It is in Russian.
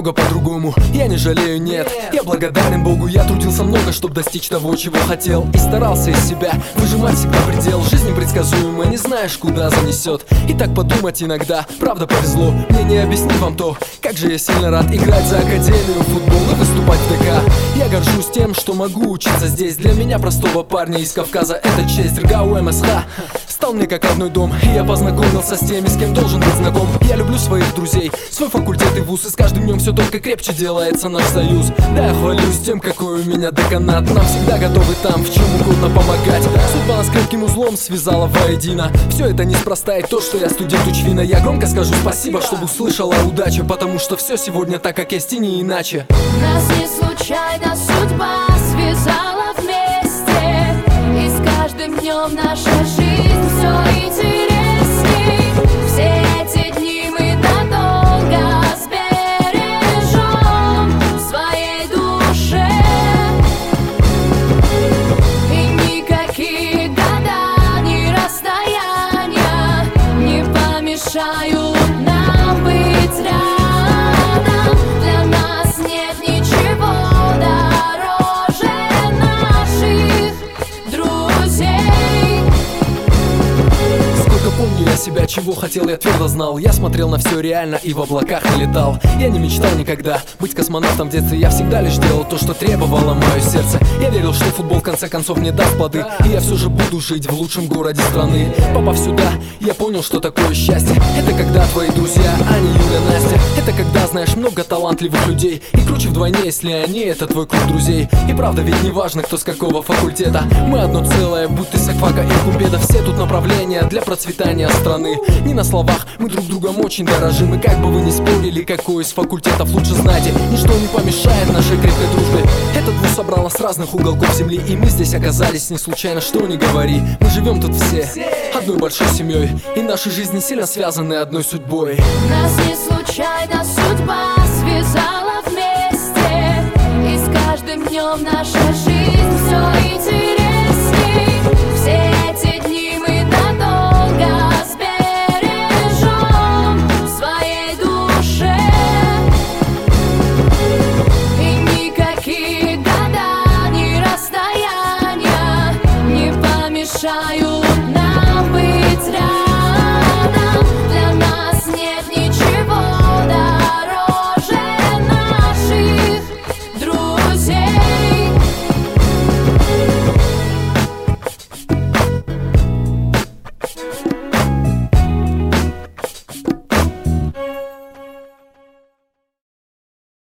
немного по-другому. Я не жалею, нет, я благодарен Богу. Я трудился много, чтобы достичь того, чего хотел, и старался из себя выжимать всегда предел. Жизнь непредсказуема, не знаешь, куда занесет. И так подумать иногда, правда повезло. Мне не объяснить вам то, как же я сильно рад играть за академию футбола, выступать в ДК. Я горжусь тем, что могу учиться здесь. Для меня, простого парня из Кавказа, это честь. РГАУ МСХ стал мне как родной дом, и я познакомился с теми, с кем должен быть знаком. Я люблю своих друзей, свой факультет и вуз, и с каждым днем все только крепче делается наш союз. Да, я хвалюсь тем, какой у меня деканат. Нам всегда готовы там, в чем угодно помогать. Судьба нас крепким узлом связала воедино. Все это неспроста, и то, что я студент учвина. Я громко скажу спасибо, чтобы услышала удача, потому что все сегодня так, как есть, и не иначе. Нас не случайно судьба связала вместе, и с каждым днем наша жизнь все интересней. Все эти дни мы надолго сбережем в своей душе, и никакие года, ни расстояния не помешают нам быть рядом. Для нас нет ничего дороже наших друзей. Сколько помню я себя, чего хотел, я твердо знал. Я смотрел на все реально и в облаках не летал. Я не мечтал никогда быть космонавтом в детстве. Я всегда лишь делал то, что требовало мое сердце. Я верил, что футбол в конце концов не даст плоды, и я все же буду жить в лучшем городе страны. Попав сюда, я понял, что такое счастье. Это когда твои друзья, Аня, Юля, Настя. Это когда знаешь много талантливых людей, и круче вдвойне, если они — это твой круг друзей. И правда, ведь не важно, кто с какого факультета. Мы одно целое, будь ты с Акфака и Кумбеда. Все тут направления для процветания страны. Не на словах, мы друг другом очень дорожим. И как бы вы ни спорили, какой из факультетов лучше, знайте, ничто не помешает нашей крепкой дружбе. Этот вуз собрал нас с разных уголков земли, и мы здесь оказались не случайно, что ни говори. Мы живем тут все одной большой семьей, и наши жизни сильно связаны одной судьбой. Нас не случайно судьба связала вместе, и с каждым днем наша жизнь все